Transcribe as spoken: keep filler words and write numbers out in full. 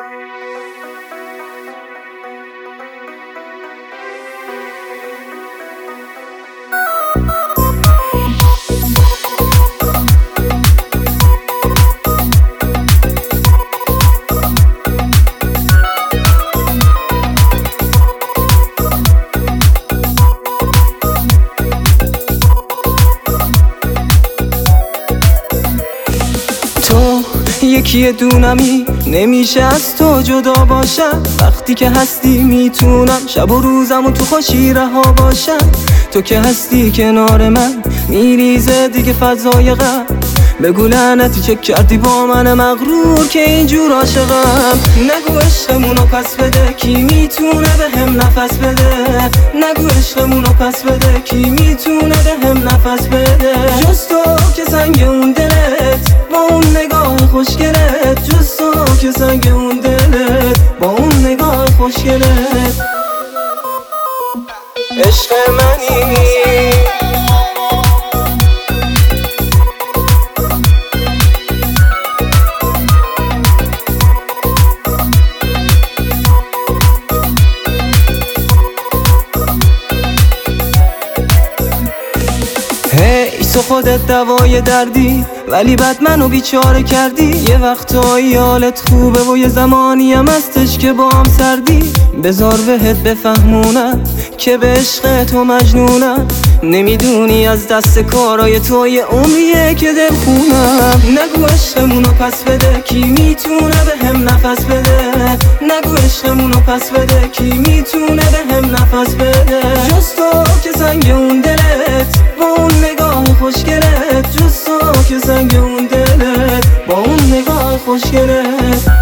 یکی دونمی نمیشه از تو جدا باشم. وقتی که هستی میتونم شب و روزم و تو خوشی رها باشم. تو که هستی کنار من میریزه دیگه فضای غم. بگو لعنتی چه کردی با من مغرور که اینجور عاشقم. نگو عشقمونو پس بده کی میتونه به هم نفس بده. نگو عشقمونو پس بده کی میتونه به هم نفس بده. جز تو که سنگ اون دلت با اون نگاه خوشگلت. جز تو که سنگ اون دلت با اون نگاه خوشگلت. عشق منی هی تو خودت دوای دردی ولی بعد منو بیچاره کردی. یه وقتایی حالت خوبه و یه زمانی هم هستش که با هم سردی. بذار بهت بفهمونم که به عشق تو مجنونم. نمیدونی از دست کارای تو یه عمریه که دل خونم. نگو عشقمونو پس بده کی میتونه به هم نفس بده. نگو عشقمونو پس بده کی میتونه به هم نفس بده. جز تو که سنگ اون دلت با اون نگاه خوشگلت. جز تو که سنگ اون دلت با اون نگاه خوشگلت.